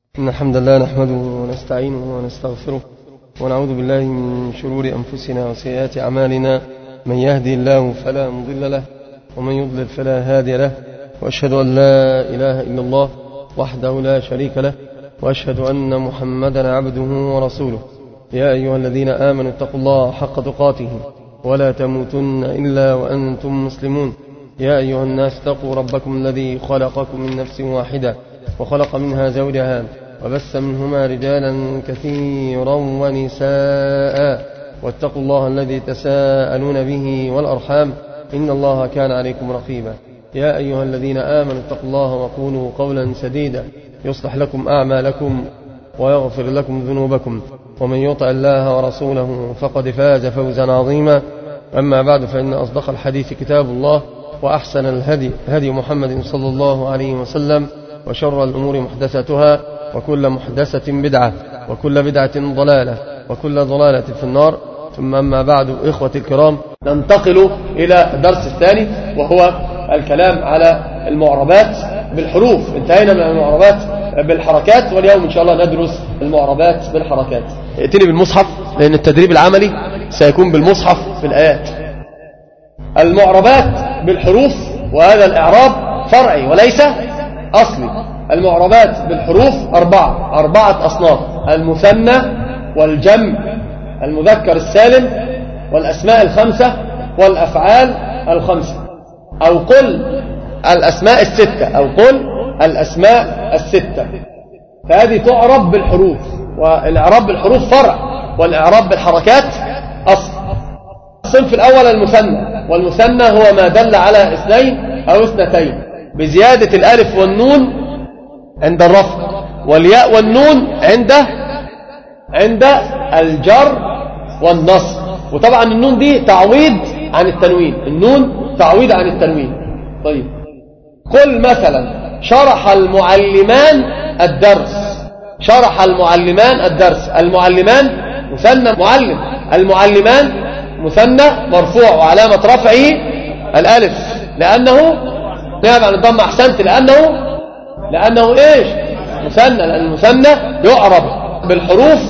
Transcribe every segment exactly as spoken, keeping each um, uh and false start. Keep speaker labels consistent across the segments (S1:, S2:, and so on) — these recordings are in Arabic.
S1: إن الحمد لله نحمده ونستعينه ونستغفره ونعوذ بالله من شرور أنفسنا وسيئات أعمالنا. من يهدي الله فلا مضل له ومن يضلل فلا هادي له، وأشهد أن لا إله إلا الله وحده لا شريك له، وأشهد أن محمدا عبده ورسوله. يا أيها الذين آمنوا اتقوا الله حق تقاته ولا تموتن إلا وأنتم مسلمون. يا أيها الناس اتقوا ربكم الذي خلقكم من نفس واحدة وخلق منها زوجها وبث منهما رجالا كثيرا ونساء، واتقوا الله الذي تساءلون به والأرحام إن الله كان عليكم رقيبا. يا أيها الذين آمنوا اتقوا الله وقولوا قولا سديدا يصلح لكم أعمالكم ويغفر لكم ذنوبكم، ومن يطع الله ورسوله فقد فاز فوزا عظيما. أما بعد، فإن أصدق الحديث كتاب الله، وأحسن الهدي هدي محمد صلى الله عليه وسلم، وشر الأمور محدثاتها، وكل محدثة بدعة، وكل بدعة ضلالة، وكل ضلالة في النار. ثم أما بعد، إخوة الكرام، ننتقل إلى الدرس الثاني، وهو الكلام على المعربات بالحروف. انتهينا من المعربات بالحركات، واليوم إن شاء الله ندرس المعربات بالحركات. ائتني بالمصحف، لأن التدريب العملي سيكون بالمصحف في الآيات. المعربات بالحروف، وهذا الإعراب فرعي وليس أصلي. المعربات بالحروف أربعة أربعة أصناف: المثنى والجمع، المذكر السالم، والأسماء الخمسة، والأفعال الخمسة. أو قل الأسماء الستة، أو قل الأسماء الستة. فهذه تعرب بالحروف، والإعراب بالحروف فرع، والإعراب بالحركات أصل. الصنف الأول المثنى، والمثنى هو ما دل على اثنين أو اثنتين بزيادة الألف والنون عند الرفع، والياء والنون عند عند الجر والنصب. وطبعا النون دي تعويض عن التنوين، النون تعويض عن التنوين. طيب، قل مثلا: شرح المعلمان الدرس. شرح المعلمان الدرس. المعلمان مثنى معلم، المعلمان مثنى مرفوع، وعلامة رفعه الألف لأنه نائب عن الضم. أحسنت، لأنه لأنه إيش؟ مثنى، لأن المثنى يعرب بالحروف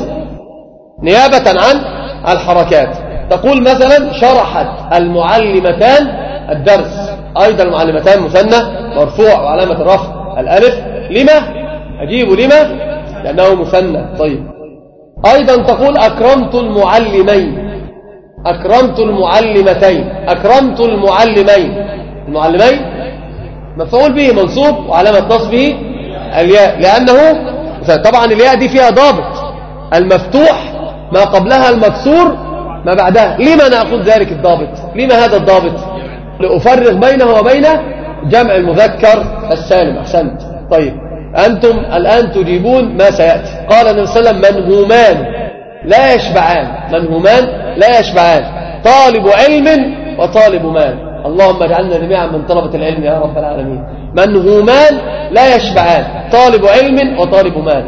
S1: نيابة عن الحركات. تقول مثلا: شرحت المعلمتان الدرس. أيضا المعلمتان مثنى مرفوع، وعلامة الرفع الألف. لما؟ أجيب لما؟ لأنه مثنى. طيب، أيضا تقول: أكرمت المعلمين. أكرمت المعلمتين. أكرمت المعلمين. المعلمين مفعول به منصوب، وعلامة نصبه الياء لأنه طبعا الياء دي فيها ضابط: المفتوح ما قبلها المكسور ما بعدها. لما نأخذ ذلك الضابط؟ لما هذا الضابط؟ لأفرق بينه وبين جمع المذكر السالم. أحسنت. طيب، أنتم الآن تجيبون ما سيأتي. قال النبي صلى الله عليه وسلم: منهومان لا يشبعان. منهومان لا يشبعان: طالب علم وطالب مال. اللهم اجعلنا جميعا من طلبة العلم يا رب العالمين. منهومان لا يشبعان: طالب علم وطالب مال.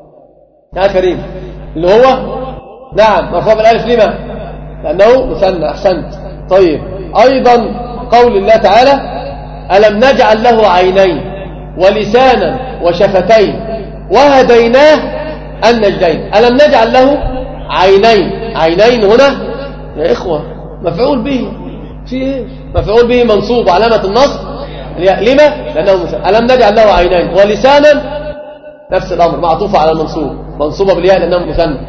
S1: يا كريم، اللي هو نعم مرفوع بالالف. لما؟ لأنه مثنى. أحسنت. طيب، أيضا قول الله تعالى: ألم نجعل له عينين ولسانا وشفتين وهديناه النجدين. ألم نجعل له عينين. عينين هنا يا إخوة مفعول به. في إيه؟ مفعول به منصوب، علامة النصب لما؟ لأنه مثنى. ألم نجعل له عينين. ولسانا نفس الأمر، معطوفة على المنصوب، منصوبة بالياء لأنه مثنى.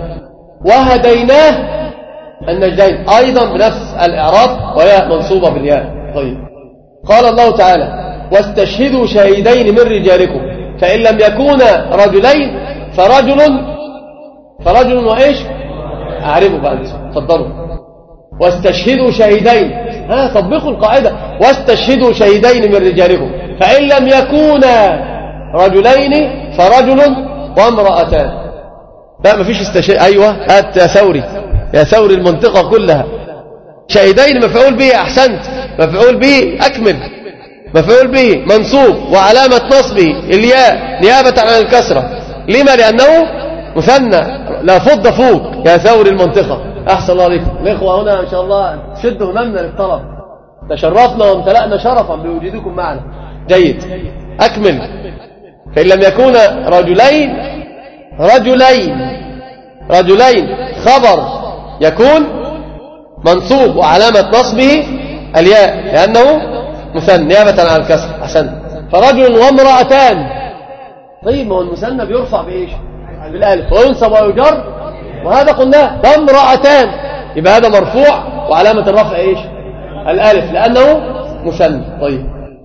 S1: وهديناه النجدين أيضا بنفس الإعراب، وهي منصوبة بالياء. طيب، قال الله تعالى: واستشهدوا شهيدين من رجالكم فإن لم يكونا رجلين فرجل فرجل وإيش؟ أعرفوا بقى أنت، تفضلوا. واستشهدوا شهيدين، ها طبقوا القاعدة: واستشهدوا شهيدين من رجالكم فإن لم يكونا رجلين فرجل وامرأتان. لا مفيش استشهاد. أيوة، هات يا ثوري، يا ثوري المنطقة كلها. شهيدين مفعول به. أحسنت، مفعول به. أكمل. مفعول به منصوب، وعلامة نصبه الياء نيابة عن الكسرة. لما؟ لأنه مثنى. لا فض فوق يا ثوري المنطقة. أحسن الله عليكم. الإخوة هنا إن شاء الله شدوا هممنا للطلب. تشرفنا وامتلأنا شرفا بوجودكم معنا. جيد، أكمل. فإن لم يكون رجلين رجلين رجلين خبر يكون منصوب وعلامة نصبه الياء لأنه مثنى نيابة عن الكسر. أحسنت. فرجل وامرأتان. طيب ما هو المثنى بيرفع بإيش؟ بالالف وينصب ويجر، وهذا قلناه ده امرأتان، يبقى هذا مرفوع وعلامة الرفع إيش؟ الالف لأنه مثنى. طيب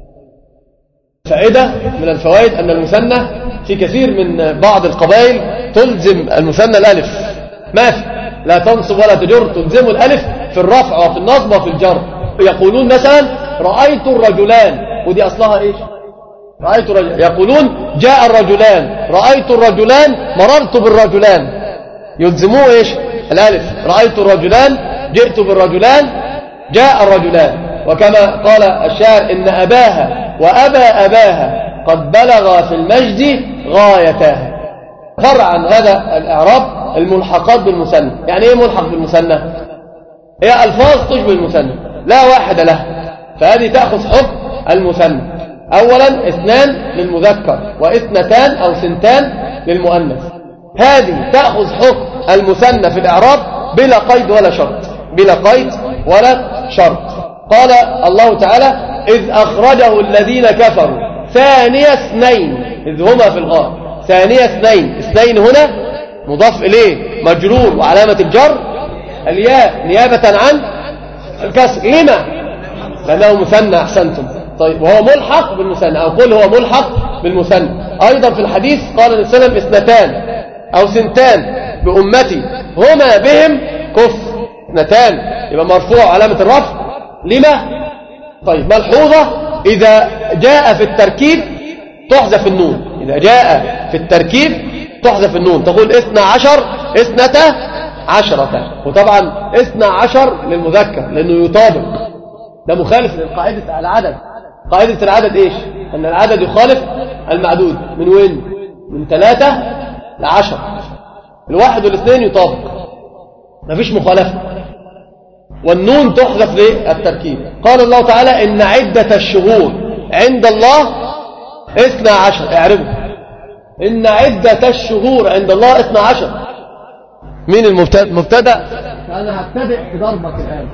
S1: فائدة من الفوائد أن المثنى في كثير من بعض القبائل تلزم المثنى الالف، ما في لا تنصب ولا تجر، تلزم الالف في الرفع وفي النصب وفي الجر. يقولون مثلا رأيت الرجلان، ودي أصلها إيش؟ رأيت الرجلان. يقولون جاء الرجلان، رأيت الرجلان، مررت بالرجلان، يلزموه إيش؟ الالف. رأيت الرجلان، جئت بالرجلان، جاء الرجلان. وكما قال الشاعر إن أباها وأبا أباها قد بلغ في المجد غايتها. فرع عن هذا الإعراب الملحقات بالمثنى. يعني إيه ملحق بالمثنى؟ هي ألفاظ تشبه المثنى لا واحد له، فهذه تأخذ حكم المثنى. أولا اثنان للمذكر واثنتان أو سنتان للمؤنث، هذه تأخذ حكم المثنى في الإعراب بلا قيد ولا شرط، بلا قيد ولا شرط. قال الله تعالى إذ أخرجه الذين كفروا ثاني اثنين إذ هما في الغار. ثاني اثنين، اثنين هنا مضاف إليه مجرور وعلامة الجر الياء نيابة عن الكسر. لما؟ لأنه مثنى. أحسنتم. طيب وهو ملحق بالمثنى، أو قل هو ملحق بالمثنى. أيضا في الحديث قال النبي صلى الله عليه وسلم اثنتان أو سنتان بأمتي هما بهم كفر. اثنتان يبقى مرفوع علامة الرفع. لما؟ طيب ملحوظة إذا جاء في التركيب تحذف النون. إذا جاء في التركيب تحذف النون، تقول اثنى عشر اثنتا عشرة. وطبعا اثنى عشر للمذكر لأنه يطابق، ده مخالف للقاعدة العدد. قاعدة العدد إيش؟ أن العدد يخالف المعدود. من وين؟ من ثلاثة لعشر. الواحد والاثنين يطابق، مفيش مخالفة، والنون تحذف للتركيب. قال الله تعالى إن عدة الشهور عند الله اثنى عشر. اعرفوا إن عدة الشهور عند الله اثنى عشر. مين المبتدأ؟ أنا هبتدئ في ضربك الآن.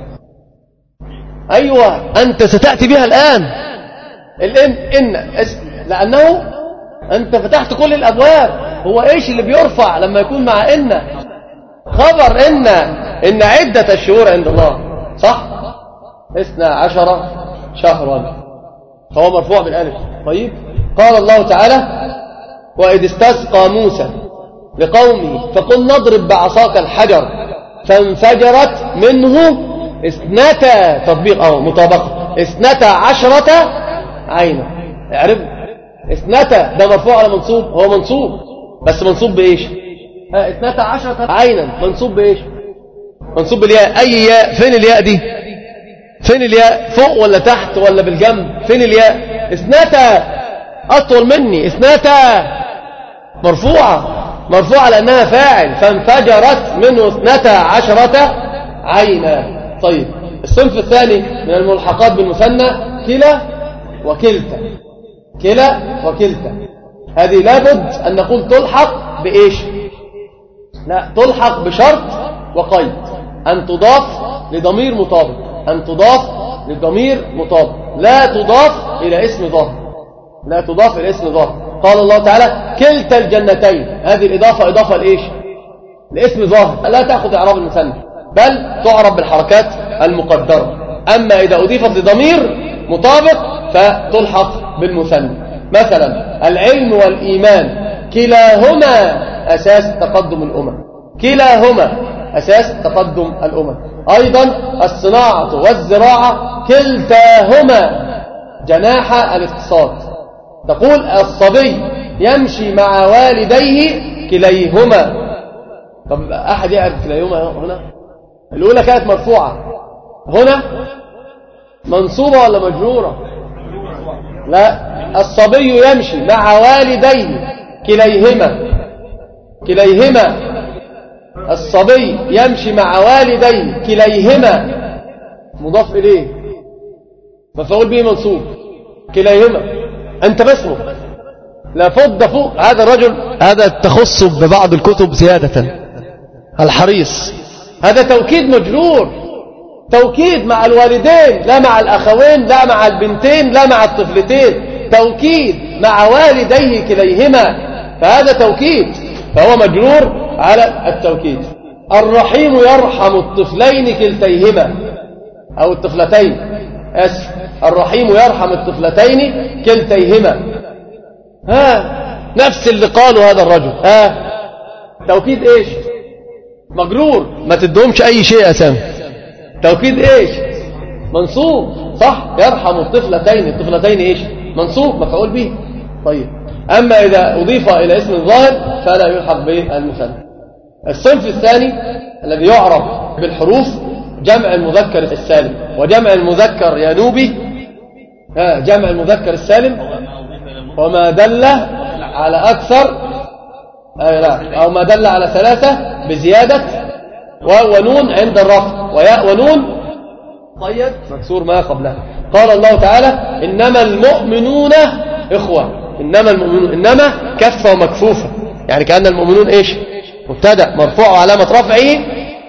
S1: أيوة أنت ستأتي بها الآن. الإن إن لأنه أنت فتحت كل الأبواب. هو إيش اللي بيرفع لما يكون مع إن؟ خبر إن إن عدة الشهور عند الله، صح؟ اثنى عشر شهرا، فهو مرفوع بالالف. طيب قال الله تعالى وإذ استسقى موسى لقومه فقل نضرب بعصاك الحجر فانفجرت منه اثنتا تطبيق أو مطابقة اثنتا عشرة عينا. اعرف اثنتا ده مرفوع على منصوب، هو منصوب بس منصوب بإيش؟ اثنتا عشرة عينا منصوب بإيش؟ منصوب بالياء. أي ياء؟ فين الياء دي؟ فين الياء؟ فوق ولا تحت ولا بالجنب؟ فين الياء؟ اثنتا أطول مني. اثنتا مرفوعة، مرفوعة لأنها فاعل. فانفجرت منه اثنتا عشرة عينا. طيب الصنف الثاني من الملحقات بالمثنى كلا وكلتا. كلا وكلتا هذه لابد أن نقول تلحق بإيش؟ لا، تلحق بشرط وقيد، أن تضاف لضمير مطابق، أن تضاف لضمير مطابق، لا تضاف إلى اسم ظاهر، لا تضاف إلى اسم ظاهر. قال الله تعالى كلتا الجنتين، هذه الإضافة إضافة لإيش؟ لاسم ظاهر، لا تأخذ إعراب المثنى بل تعرب بالحركات المقدرة. أما إذا أضيفت لضمير مطابق فتلحق بالمثنى. مثلا العلم والإيمان كلاهما أساس تقدم الأمم، كلاهما أساس تقدم الأمم. أيضا الصناعة والزراعة كلتاهما جناح الاقتصاد. تقول الصبي يمشي مع والديه كليهما. طب أحد يعرف كليهما هنا؟ الأولى كانت مرفوعة، هنا منصوبة ولا مجرورة؟ لا، الصبي يمشي مع والديه كليهما، كليهما الصبي يمشي مع والديه كليهما مضاف إليه مفعول به منصوب. كليهما أنت باسمه لا فض فوق. هذا الرجل هذا تخص ببعض الكتب زيادة الحريص، هذا توكيد مجرور، توكيد مع الوالدين لا مع الأخوين لا مع البنتين لا مع الطفلتين، توكيد مع والديه كليهما، فهذا توكيد، فهو مجرور على التوكيد. الرحيم يرحم الطفلين كلتيهما أو الطفلتين، أسف، الرحيم يرحم الطفلتين كلتيهما. ها نفس اللي قاله هذا الرجل. ها توكيد ايش؟ مجرور، ما تدهمش اي شيء اسامي. توكيد ايش؟ منصوب، صح، يرحم الطفلتين، الطفلتين ايش؟ منصوب مفعول به. طيب اما اذا اضيف الى اسم الظاهر فلا يلحق بالمثنى. الصنف الثاني الذي يعرف بالحروف جمع المذكر السالم وجمع المذكر ينوبي. ها جمع المذكر السالم وما دل على أكثر أي لا أو ما دل على ثلاثة بزيادة واو ونون عند الرفع وياء ونون قيد مكسور ما قبلها. قال الله تعالى إنما المؤمنون إخوة، إنما المؤمنون، إنما كفة ومكفوفة، يعني كأن المؤمنون إيش؟ مبتدأ مرفوع وعلامة رفعه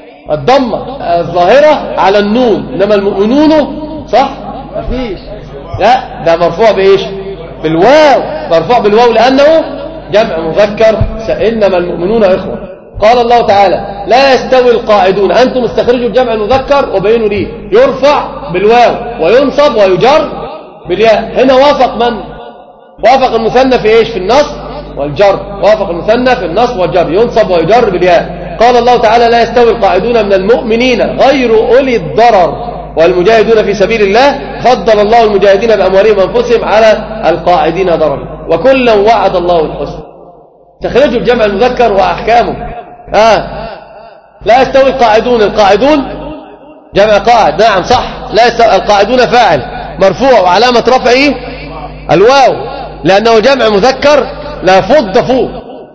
S1: الضمة الظاهرة على النون. إنما المؤمنون صح؟ مفيش، لا ده مرفوع بإيش؟ بالواو، مرفوع بالواو لأنه جمع مذكر. إنما المؤمنون إخوة. قال الله تعالى لا يستوي القاعدون، أنتم استخرجوا الجمع المذكر وبينوا لي يرفع بالواو وينصب ويجر بالياء. هنا وافق من؟ وافق المثنى في إيش؟ في النصب والجر، وافق المثنى في النصب والجر، ينصب ويجر بالياء. قال الله تعالى لا يستوي القاعدون من المؤمنين غير أولي الضرر والمجاهدون في سبيل الله، فضل الله المجاهدين بأموالهم وأنفسهم على القاعدين ضررا وكلا وعد الله الحسنى. تخرجوا الجمع المذكر وأحكامه. آه. لا يستوي القاعدون، القاعدون جمع قاعد، نعم صح، لا يستوي القاعدون فاعل مرفوع وعلامة رفعه الواو لأنه جمع مذكر لا فض فوق.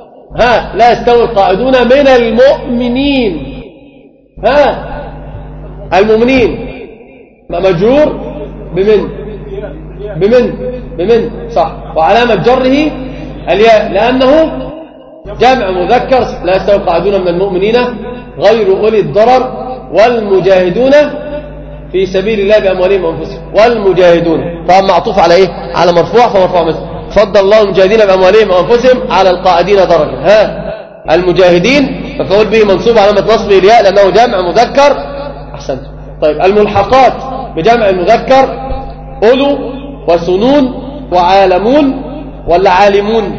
S1: ها لا يستوي القاعدون من المؤمنين. ها المؤمنين مجرور بمن بمن بمن صح، وعلامة جره الياء لأنه جمع مذكر. لا يستوي القاعدون من المؤمنين غير أولي الضرر والمجاهدون في سبيل الله بأموالهم وأنفسهم. والمجاهدون طبعا معطوف على إيه؟ على مرفوع، فمرفوع مثل فضل الله المجاهدين بأموالهم وأنفسهم على القاعدين درجة. ها المجاهدين فقول به منصوب علامة نصبه الياء لأنه جمع مذكر. أحسنت. طيب الملحقات بجمع المذكر أولو وسنون وعالمون ولا عالمون؟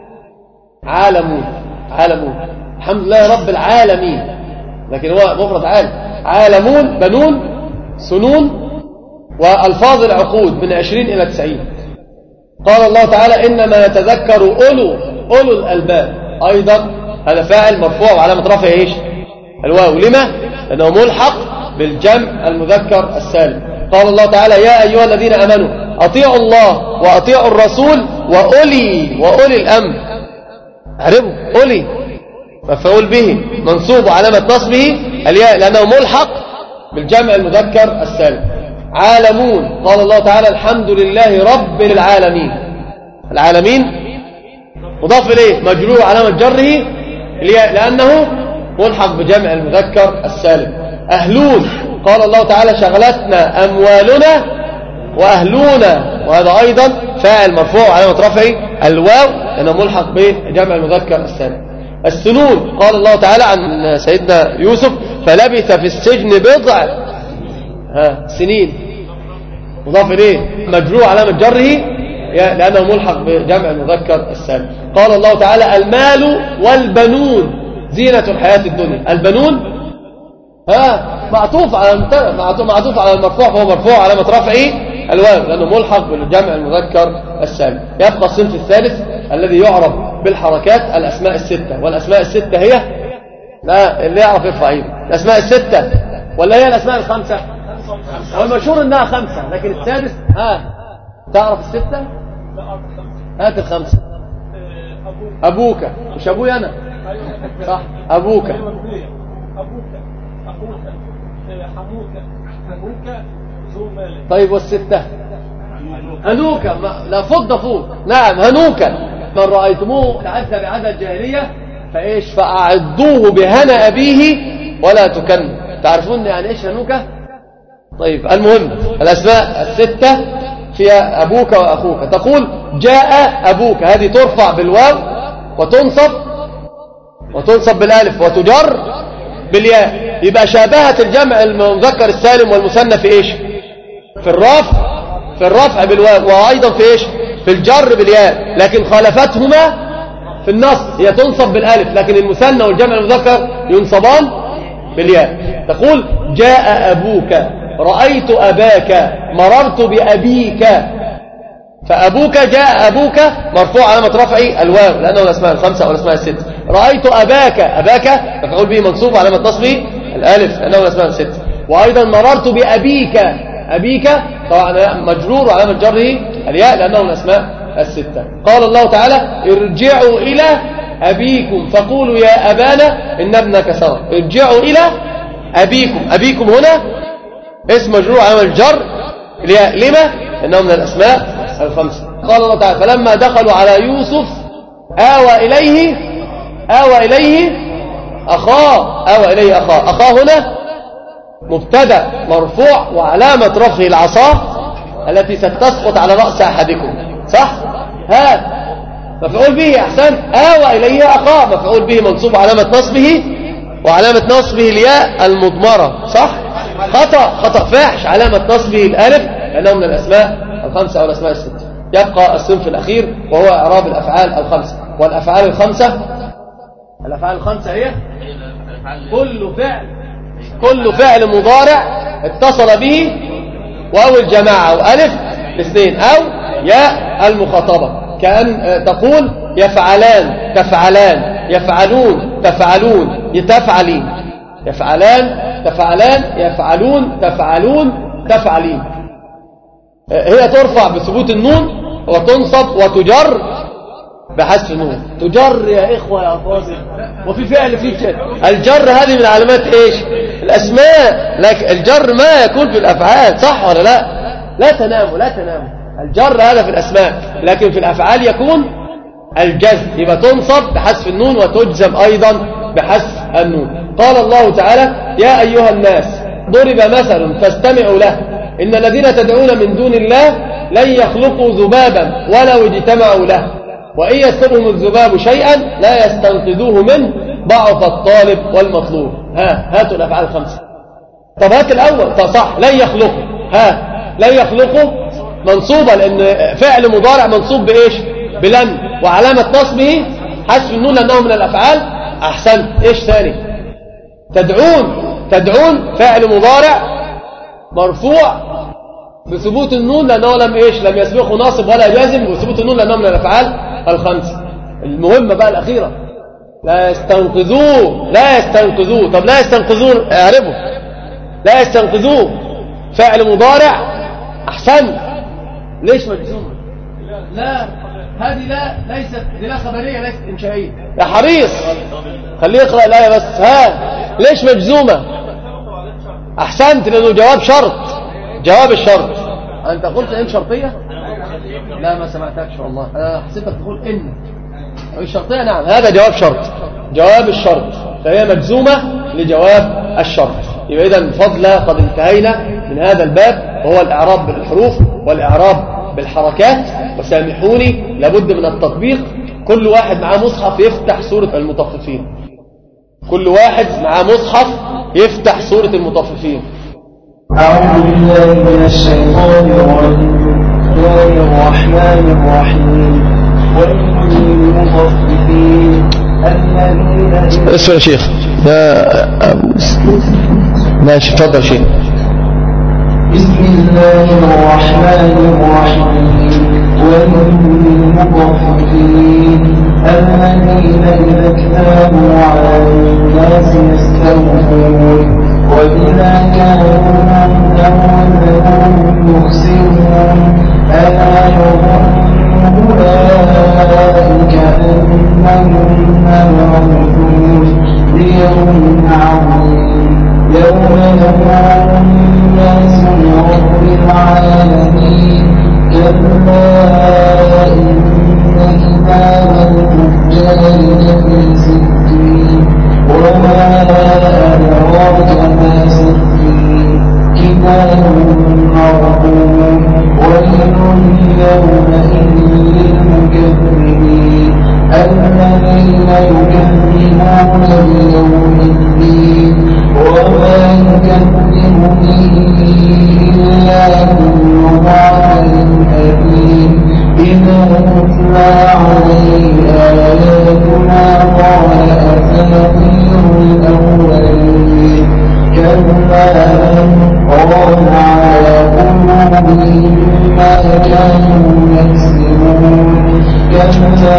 S1: عالمون، عالمون، الحمد لله رب العالمين، لكن هو مفرد عالم. عالمون بنون سنون وألفاظ العقود من عشرين إلى تسعين. قال الله تعالى إنما يتذكر أولو أولو الألباب، أيضا هذا فاعل مرفوع وعلامة رفعه إيش؟ الواو. لما؟ لأنه ملحق بالجمع المذكر السالم. قال الله تعالى يا أيها الذين آمنوا أطيعوا الله وأطيعوا الرسول وأولي وأولي الأمر. اعرفوا أولي مفعول به منصوب وعلامة نصبه الياء لأنه ملحق بالجمع المذكر السالم. عالمون قال الله تعالى الحمد لله رب العالمين. العالمين مضاف إليه مجرور علامة جره الياء لأنه ملحق بجمع المذكر السالم. أهلون قال الله تعالى شغلتنا أموالنا وأهلونا، وهذا أيضا فاعل مرفوع علامة رفعه الواو لأنه ملحق بجمع المذكر السالم. السنون قال الله تعالى عن سيدنا يوسف فلبث في السجن بضع ها سنين، مضاف إليه مجرور علامة جره لأنه ملحق بجمع المذكر السالم. قال الله تعالى المال والبنون زينة الحياة الدنيا. البنون ها معطوف على معطوف على المرفوع فهو مرفوع علامة رفعه الواو لأنه ملحق بالجمع المذكر السالم. يبقى الصنف الثالث الذي يعرف بالحركات الأسماء الستة، والأسماء الستة هي لا اللي يعرف يرفع ايده. الأسماء الستة ولا هي الأسماء الخمسة؟ والمشهور إنها خمسة لكن السادس ها تعرف الستة؟ هات الخمسة. أبوك مش أبوي أنا صح أبوك أبوك أخوك حموك أبوك ذو مالك. طيب والستة؟ هنوك لا فض فوق. نعم هنوك من رأيتموه تعذب بعذاب الجاهلية فإيش فأعضوه بهنا أبيه ولا تكن. تعرفون يعني إيش هنوكة؟ طيب المهم الأسماء الستة فيها أبوك وأخوك. تقول جاء أبوك، هذه ترفع بالواو وتنصب وتنصب بالالف وتجر بالياء. يبقى شابهت الجمع المذكر السالم والمثنى في إيش؟ في الرفع في الرفع بالواو، وأيضا في إيش؟ في الجر بالياء. لكن خالفتهما في النص، هي تنصب بالالف لكن المثنى والجمع المذكر ينصبان بالياء. تقول جاء أبوك، رأيت أباك، مررت بأبيك. فأبوك جاء أبوك مرفوع علامة رفعه الواو لأنه الأسماء الخمسة أو الأسماء الستة. رأيت أباك، أباك مفعول به منصوب علامة نصبه الألف لأنه الأسماء الستة. وأيضا مررت بأبيك، أبيك طبعا مجرور وعلامة جره الياء لأنه الأسماء الستة. قال الله تعالى ارجعوا إلى أبيكم فقولوا يا أبانا إن ابنك سرق. ارجعوا إلى أبيكم، أبيكم هنا اسم مجرور علامة الجر الياء. لما؟ إنه من الأسماء الخمسة. قال الله تعالى فلما دخلوا على يوسف آوى إليه آوى إليه أخاه آوى إليه أخاه. أخاه هنا مبتدأ مرفوع وعلامة رفعه العصا التي ستسقط على رأس أحدكم، صح؟ ها مفعول به أحسن. آوى إليه أخاه مفعول به منصوب علامة نصبه وعلامة نصبه الياء المضمرة، صح؟ خطأ خطأ فاحش، علامة نصبه الألف لأنه من الأسماء الخمسة أو الأسماء الستة. يبقى الصنف الأخير وهو إعراب الأفعال الخمسة. والأفعال الخمسة الأفعال الخمسة هي كل فعل كل فعل مضارع اتصل به واو الجماعة أو ألف الاثنين أو ياء المخاطبة. كأن تقول يفعلان تفعلان يفعلون تفعلون يتفعلين يفعلان تفعلان يفعلون تفعلون تفعلين. هي ترفع بثبوت النون وتنصب وتجر بحذف النون. تجر يا إخوة يا فاضل، وفي فعل فيه شيء. الجر هذه من علامات إيش؟ الأسماء. لكن الجر ما يكون في الأفعال، صح ولا لا؟ لا تناموا لا تناموا. الجر هذا في الأسماء لكن في الأفعال يكون الجزم. يبقى تنصب بحذف النون وتجزم أيضا بحذف النون. قال الله تعالى يا أيها الناس ضرب مثل فاستمعوا له إن الذين تدعون من دون الله لن يخلقوا ذبابا ولو اجتمعوا له وإن يسلبهم الذباب شيئا لا يستنقذوه منه ضعف الطالب والمطلوب. ها هاتوا الأفعال الخمسة. طب هات الأول. طب صح لن يخلقوا. ها لن يخلقوا منصوبة لأن فعل مضارع منصوب بإيش؟ بلن وعلامة نصبه حذف النون لأنه من الأفعال. أحسن. إيش ثاني؟ تدعون تدعون فعل مضارع مرفوع بثبوت النون لأنه لم إيش لم يسبقه ناصب ولا جازم بثبوت النون لأنه من الأفعال الخمسة. المهمة بقى الأخيرة لا يستنقذوه لا يستنقذوه. طب لا يستنقذوه اعرفوا. لا يستنقذوه فعل مضارع. أحسن. ليش مجزومة؟ لا هذه لا ليست دي لا خبرية ليست إنشائية يا حريص. خليه يقرأ الآية بس. ها ليش مجزومة؟ أحسنت لأنه جواب شرط. جواب الشرط. أنت قلت إن شرطية؟ لا ما سمعتكش والله. أنا حسيتك تقول إن الشرطية. نعم هذا جواب شرط. جواب الشرط فهي مجزومة لجواب الشرط. يبقى إذن فضل قد انتهينا من هذا الباب وهو الإعراب بالحروف والإعراب بالحركات. وسامحوني لابد من التطبيق. كل واحد معاه مصحف يفتح سورة المطففين. كل واحد معاه مصحف يفتح سورة المطففين.
S2: أعوذ بالله من الشيطان الرجيم. الرحمن الرحيم. ويل للمطففين الذين
S1: اسمع يا شيخ. ماشي تفضل شيخ.
S2: بسم الله الرحمن الرحيم. ويل للمطففين الذين إذا اكتالوا على الناس يستوفون وإذا كانوا عندهم يخسرون ألا يظن أولئك أنهم مبعوثون ليوم عظيم يوم يقوم الناس لرب العالمين كلا إن كتاب الذين يكذبون بيوم الدين وما يكذب به إلا كل معتد أثيم إذا تتلى عليه آياتنا قال أساطير الأولين كلا ران على قلوبهم ما كانوا يكسبون كلا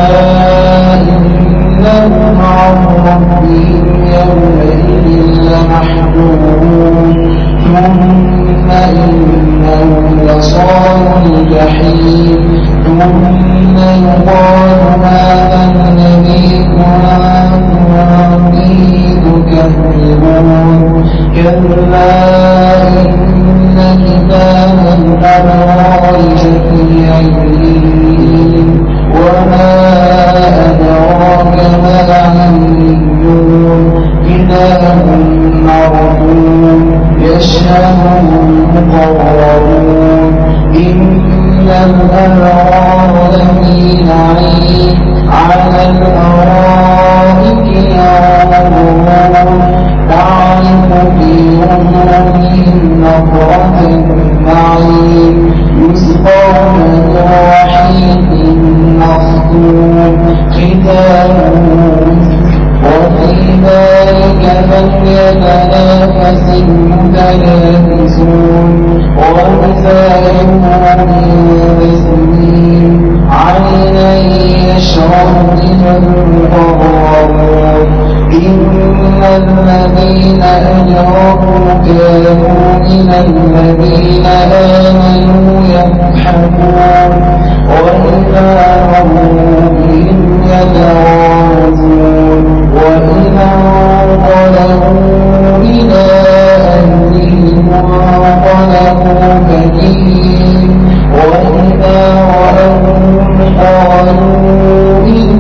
S2: إنهم عن ربهم يومئذ لمحجوبون ثم إنهم لصالوا الجحيم ثم يقال هذا الذي كنتم به تكذبون كلا إن كتاب الأبرار لفي عليين وما أدراك ما عليون كتاب مرحوم يشهده المقربون إن الأبرار لفي نعيم على الأرائك ينظرون تعرف في وجوههم نظرة النعيم يسقون من رحيق مختوم ختامه وفي ذلك فليتنافس المتنافسون ومزاجه من تسنيم عينا يشرب بها المقربون إن الذين أجرموا كانوا من الذين آمنوا يضحكون وإذا مروا بهم يتغامزون وإذا انقلبوا إلى أهلهم انقلبوا فكهين وإذا رأوهم قالوا إن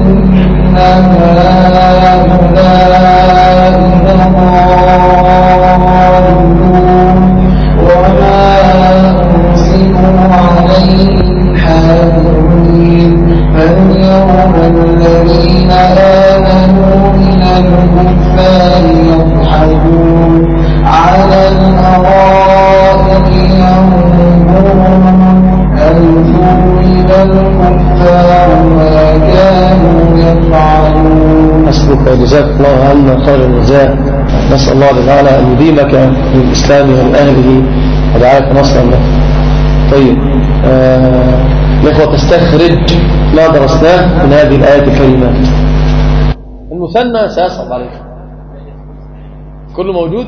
S2: هؤلاء لضالون وما أرسلوا عليهم حافظين فاليوم الذين آمنوا من الكفار يضحكون على الأرائك ينظرون هل ثوب الكفار ما كانوا يفعلون.
S1: حسبك وجزاك الله عنا خير الجزاء. نسأل الله تعالى أن يديمك للإسلام وأهله ودعاك نصرا له. طيب آه الإخوة تستخرج ما درسناه من هذه الآيات الكريمات. المثنى سيصعب عليك. كله موجود؟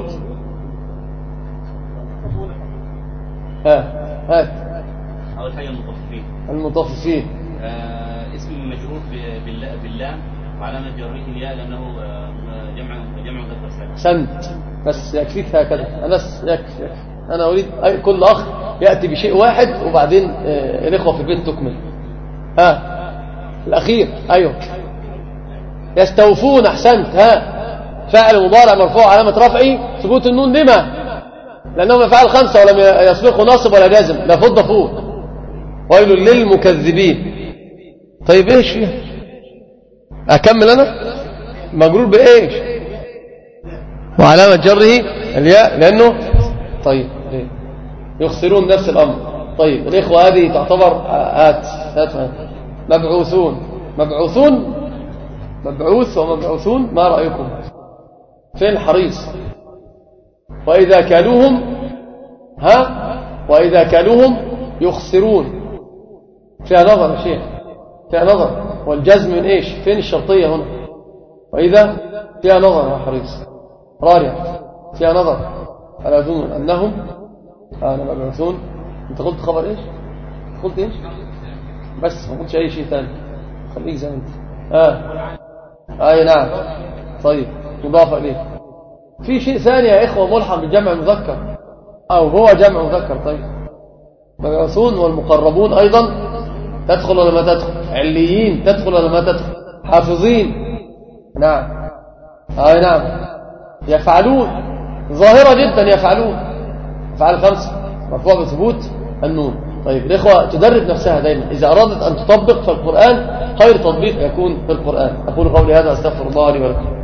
S1: ها هات.
S3: أول حاجة المطففين.
S1: المطففين.
S3: آه اسم مجرور باللام وعلامة جره الياء لأنه آه جمع جمع مذكر سالم.
S1: سنت بس يكفيك هكذا. أنس يكفي. أنا أريد كل أخ يأتي بشيء واحد وبعدين آه الإخوة في البيت تكمل. ها الأخير أيوه يستوفون. أحسنت. ها فاعل مضارع مرفوع علامة رفعه ثبوت النون. لما؟ لأنهم أفعال خمسة ولم يسبقوا ناصب ولا جازم. لا فض فوق. ويل للمكذبين. طيب إيش فيه؟ أكمل أنا؟ مجرور بإيش؟ وعلامة جره الياء لأنه طيب يخسرون نفس الأمر. طيب الإخوة هذه تعتبر هات هات مبعوثون. مبعوثون مبعوث ومبعوثون ما رأيكم؟ فين الحريص؟ وإذا كالوهم ها وإذا كالوهم يخسرون. فيها نظر يا شيخ فيها نظر. والجزم من إيش؟ فين الشرطية هنا؟ وإذا فيها نظر يا حريص رارع فيها نظر. ألا أظن أنهم أنا مبعوثون. أنت قلت خبر إيش؟ قلت إيش؟ بس ما قلتش أي شيء ثاني. خليك زي أنت. آه أي نعم. طيب مضاف إليه. في شيء ثاني يا إخوة ملحق بالجمع المذكر أو هو جمع مذكر. طيب مبعوثون والمقربون أيضا تدخل ولا ما تدخل؟ عليين تدخل ولا ما تدخل؟ حافظين. نعم أي نعم. يفعلون ظاهرة جدا. يفعلون أفعال خمسة مرفوع بثبوت النون. طيب الإخوة تدرب نفسها دايما إذا أرادت أن تطبق فالقرآن خير تطبيق يكون في القرآن. أقول قولي هذا، أستغفر الله لي ولكم.